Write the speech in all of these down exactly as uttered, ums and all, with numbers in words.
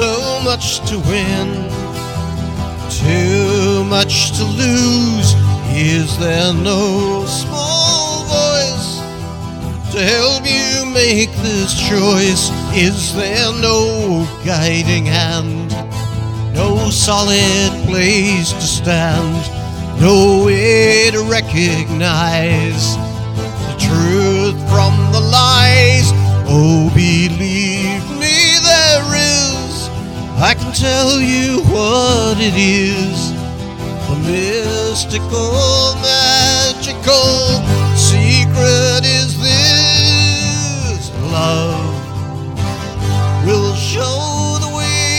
so much to win, too much to lose. Is there no small voice to help you make this choice? Is there no guiding hand, no solid place to stand, no way to recognize the truth from the lies? Oh, believe me, there is. I can tell you what it is. The mystical, magical secret is this: love will show the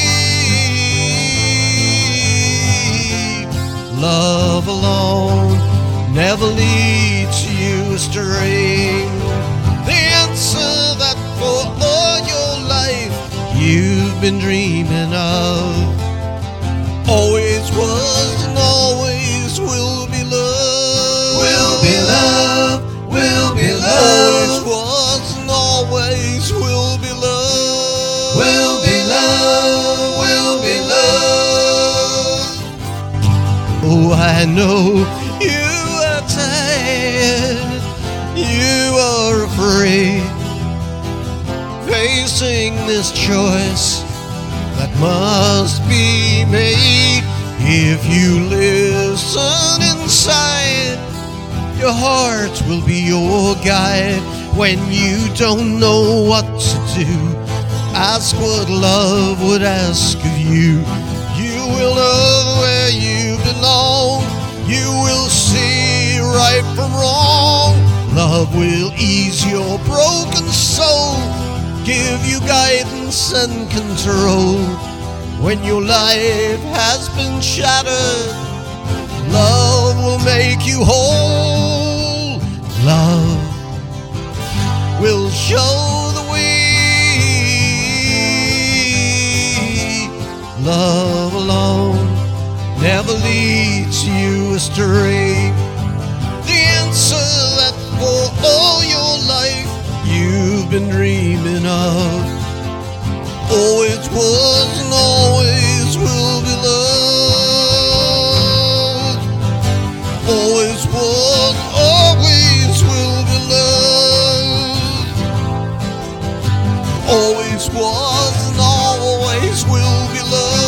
way. Love alone never leads you astray. The answer that for all your life you've been dreaming of always was and always will be love. Will be love, will be love. Always was and always will be love. Will be love, will be love. Oh, I know you are tired, you are afraid, facing this choice that must be made. If you listen inside, your heart will be your guide. When you don't know what to do, ask what love would ask of you. You will know where you belong. You will see right from wrong. Love will ease your broken soul, give you guidance and control. When your life has been shattered, love will make you whole. Love will show the way. Love alone never leads you astray. The answer that for all your life you've been dreaming of always was and always will be love. Always was, always will be love. Always was and always will be love.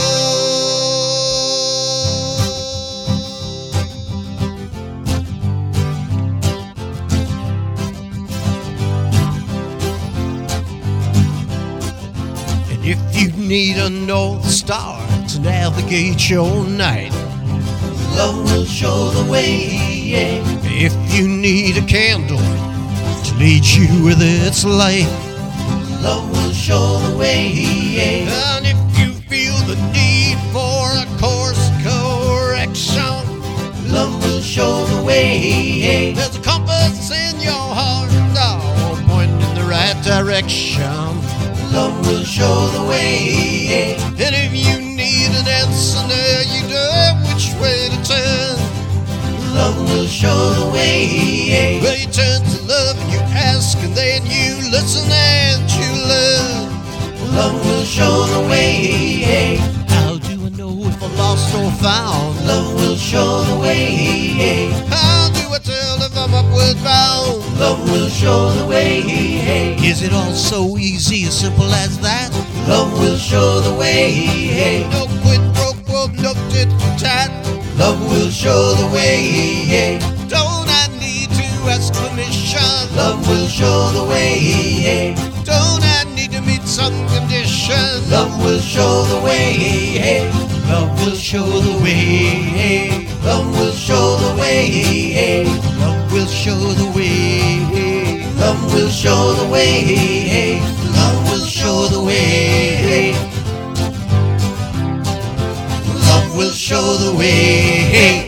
If you need a North Star to navigate your night, love will show the way. Yeah. If you need a candle to lead you with its light, love will show the way. Yeah. And if you feel the need for a course correction, love will show the way. Yeah. There's a compass in your heart now, pointing in the right direction. Love will show the way. And if you need an answer now, you know which way to turn. Love will show the way. Well, you turn to love and you ask, and then you listen and you learn. Love will show the way. How do I know if I'm lost or found? Love will show the way. How do I tell if I'm upward bound? Love will show the way. Is it all so easy, as simple as that? Love will show the way. No quid pro quo, no tit for tat. Love will show the way. Don't I need to ask permission? Love will show the way. Don't I need to meet some condition? Love will show the way. Love will show the way. Love will show the way. Love will show the way. Love will show the way. Love will show the way. Love will show the way.